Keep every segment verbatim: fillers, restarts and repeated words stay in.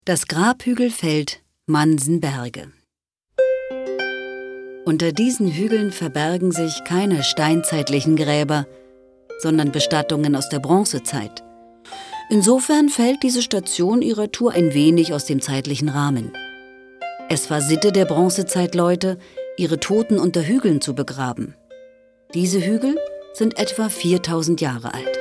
Das Grabhügelfeld Mansenberge. Unter diesen Hügeln verbergen sich keine steinzeitlichen Gräber, sondern Bestattungen aus der Bronzezeit. Insofern fällt diese Station ihrer Tour ein wenig aus dem zeitlichen Rahmen. Es war Sitte der Bronzezeitleute, ihre Toten unter Hügeln zu begraben. Diese Hügel sind etwa viertausend Jahre alt.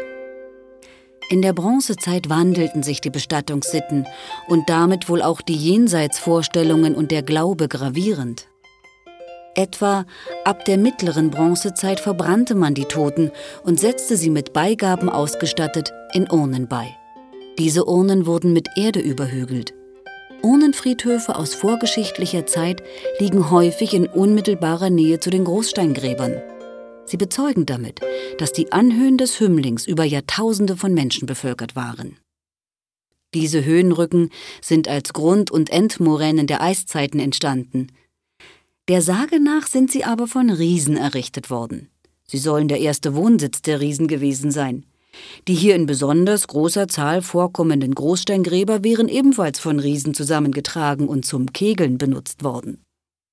In der Bronzezeit wandelten sich die Bestattungssitten und damit wohl auch die Jenseitsvorstellungen und der Glaube gravierend. Etwa ab der mittleren Bronzezeit verbrannte man die Toten und setzte sie mit Beigaben ausgestattet in Urnen bei. Diese Urnen wurden mit Erde überhügelt. Urnenfriedhöfe aus vorgeschichtlicher Zeit liegen häufig in unmittelbarer Nähe zu den Großsteingräbern. Sie bezeugen damit, dass die Anhöhen des Hümmlings über Jahrtausende von Menschen bevölkert waren. Diese Höhenrücken sind als Grund- und Endmoränen der Eiszeiten entstanden. Der Sage nach sind sie aber von Riesen errichtet worden. Sie sollen der erste Wohnsitz der Riesen gewesen sein. Die hier in besonders großer Zahl vorkommenden Großsteingräber wären ebenfalls von Riesen zusammengetragen und zum Kegeln benutzt worden.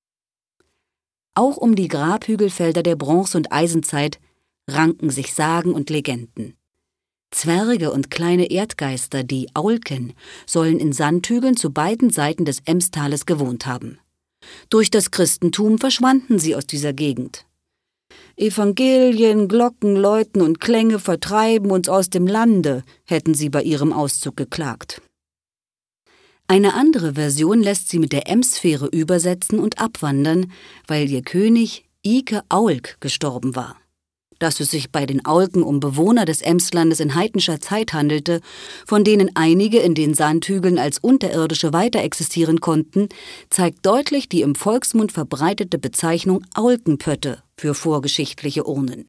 Auch um die Grabhügelfelder der Bronze- und Eisenzeit ranken sich Sagen und Legenden. Zwerge und kleine Erdgeister, die Aulken, sollen in Sandhügeln zu beiden Seiten des Emstales gewohnt haben. Durch das Christentum verschwanden sie aus dieser Gegend. Evangelien, Glocken, Läuten und Klänge vertreiben uns aus dem Lande, hätten sie bei ihrem Auszug geklagt. Eine andere Version lässt sie mit der Emsfähre übersetzen und abwandern, weil ihr König Ike Aulk gestorben war. Dass es sich bei den Aulken um Bewohner des Emslandes in heidnischer Zeit handelte, von denen einige in den Sandhügeln als Unterirdische weiter existieren konnten, zeigt deutlich die im Volksmund verbreitete Bezeichnung Aulkenpötte für vorgeschichtliche Urnen.